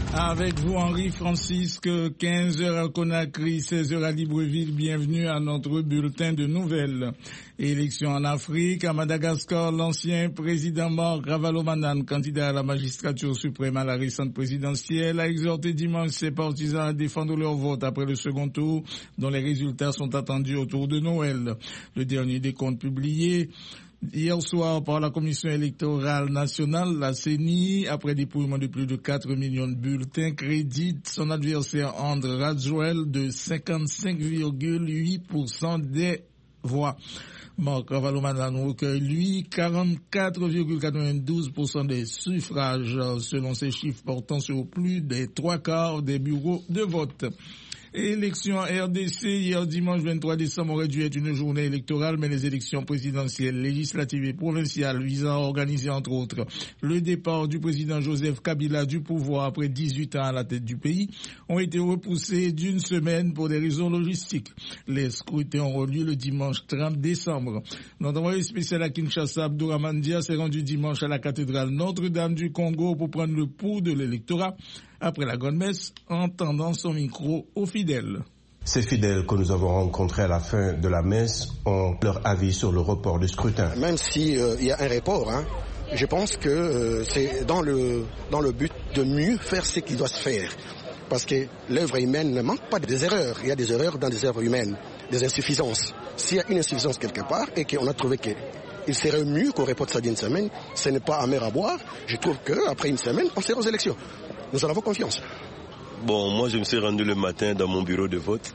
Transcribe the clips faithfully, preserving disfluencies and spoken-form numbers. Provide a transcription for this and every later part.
Avec vous, Henri Francisque, quinze heures à Conakry, seize heures à Libreville. Bienvenue à notre bulletin de nouvelles. Élection en Afrique. À Madagascar, l'ancien président Marc Ravalomanane, candidat à la magistrature suprême à la récente présidentielle, a exhorté dimanche ses partisans à défendre leur vote après le second tour, dont les résultats sont attendus autour de Noël. Le dernier décompte publié hier soir par la Commission électorale nationale, la C E N I, après dépouillement de plus de quatre millions de bulletins, crédite son adversaire André Radjoel de cinquante-cinq virgule huit pour cent des voix. Marc Ravalomanane recueille, lui, quarante-quatre virgule quatre-vingt-douze pour cent des suffrages, selon ces chiffres portant sur plus des trois quarts des bureaux de vote. Élection R D C, hier dimanche vingt-trois décembre aurait dû être une journée électorale, mais les élections présidentielles, législatives et provinciales visant à organiser entre autres le départ du président Joseph Kabila du pouvoir après dix-huit ans à la tête du pays ont été repoussées d'une semaine pour des raisons logistiques. Les scrutins auront lieu le dimanche trente décembre. Notre envoyé spécial à Kinshasa, Abdourahmane Dia, s'est rendu dimanche à la cathédrale Notre-Dame du Congo pour prendre le pouls de l'électorat après la grande messe, en tendant son micro aux fidèles. Ces fidèles que nous avons rencontrés à la fin de la messe ont leur avis sur le report du scrutin. Même s'il euh, y a un report, hein, je pense que euh, c'est dans le, dans le but de mieux faire ce qui doit se faire. Parce que l'œuvre humaine ne manque pas des erreurs. Il y a des erreurs dans des œuvres humaines, des insuffisances. S'il y a une insuffisance quelque part et qu'on a trouvé qu'il serait mieux qu'on reporte ça d'une semaine, ce n'est pas amer à boire. Je trouve qu'après une semaine, on sera aux élections. Nous en avons confiance. Bon, moi je me suis rendu le matin dans mon bureau de vote.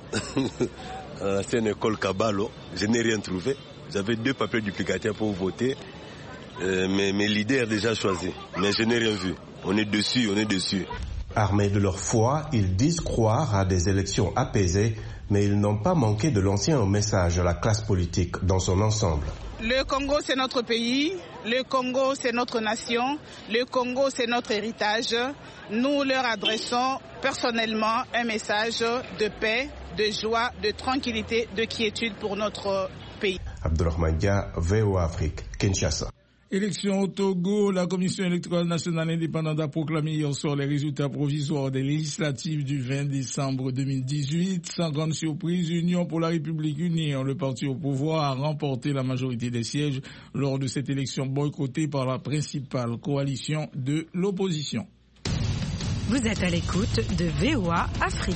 C'est une école Kabalo. Je n'ai rien trouvé. J'avais deux papiers duplicataires pour voter. Euh, mais mes leaders déjà choisis. Mais je n'ai rien vu. On est dessus, on est dessus. Armés de leur foi, ils disent croire à des élections apaisées, mais ils n'ont pas manqué de lancer un message à la classe politique dans son ensemble. Le Congo, c'est notre pays. Le Congo, c'est notre nation. Le Congo, c'est notre héritage. Nous leur adressons personnellement un message de paix, de joie, de tranquillité, de quiétude pour notre pays. Abdourahmane Dia, V O A Afrique, Kinshasa. Élection au Togo, la Commission électorale nationale indépendante a proclamé hier soir les résultats provisoires des législatives du vingt décembre deux mille dix-huit. Sans grande surprise, Union pour la République unie, le parti au pouvoir, a remporté la majorité des sièges lors de cette élection boycottée par la principale coalition de l'opposition. Vous êtes à l'écoute de V O A Afrique.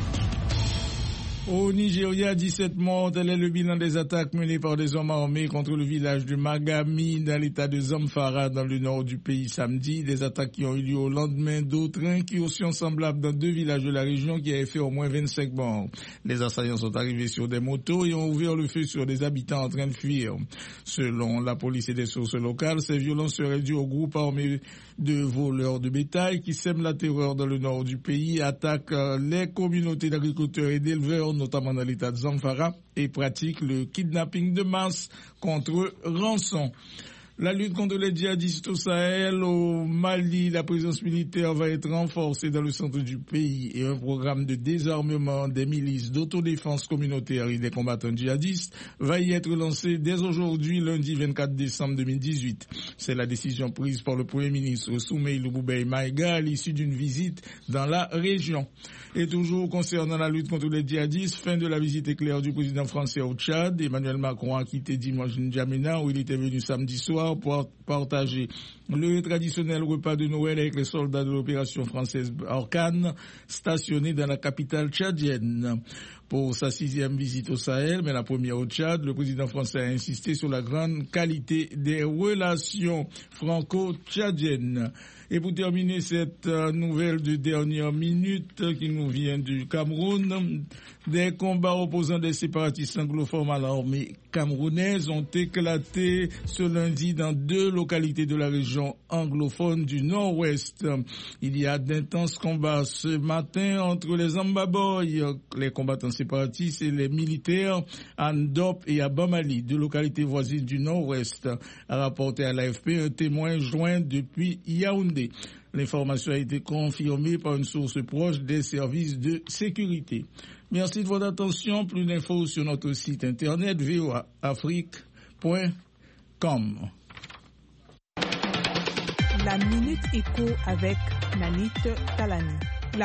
Au Nigeria, dix-sept morts, tel est le bilan des attaques menées par des hommes armés contre le village de Magami dans l'état de Zamfara dans le nord du pays samedi. Des attaques qui ont eu lieu au lendemain d'autres incursions semblables dans deux villages de la région qui avaient fait au moins vingt-cinq morts. Les assaillants sont arrivés sur des motos et ont ouvert le feu sur des habitants en train de fuir. Selon la police et des sources locales, ces violences seraient dues au groupe armé de voleurs de bétail qui sèment la terreur dans le nord du pays, attaquent les communautés d'agriculteurs et d'éleveurs, notamment dans l'état de Zamfara, et pratique le kidnapping de masse contre rançon. La lutte contre les djihadistes au Sahel, au Mali, la présence militaire va être renforcée dans le centre du pays et un programme de désarmement des milices d'autodéfense communautaire et des combattants djihadistes va y être lancé dès aujourd'hui, lundi vingt-quatre décembre deux mille dix-huit. C'est la décision prise par le Premier ministre Soumeïlou Boubèye Maïga à l'issue d'une visite dans la région. Et toujours concernant la lutte contre les djihadistes, fin de la visite éclair du président français au Tchad. Emmanuel Macron a quitté dimanche N'Djamena où il était venu samedi soir pour partager le traditionnel repas de Noël avec les soldats de l'opération française Barkhane stationnés dans la capitale tchadienne. Pour sa sixième visite au Sahel, mais la première au Tchad, le président français a insisté sur la grande qualité des relations franco-tchadiennes. Et pour terminer cette nouvelle de dernière minute qui nous vient du Cameroun, des combats opposant des séparatistes anglophones à l'armée camerounaise ont éclaté ce lundi dans deux localités de la région anglophone du nord-ouest. Il y a d'intenses combats ce matin entre les Ambaboy, les combattants séparatistes, et les militaires à Ndop et à Bamali, deux localités voisines du nord-ouest, a rapporté à l'A F P un témoin joint depuis Yaoundé. L'information a été confirmée par une source proche des services de sécurité. Merci de votre attention. Plus d'infos sur notre site internet v o a afrique point com. La Minute Éco avec Nanit Talani.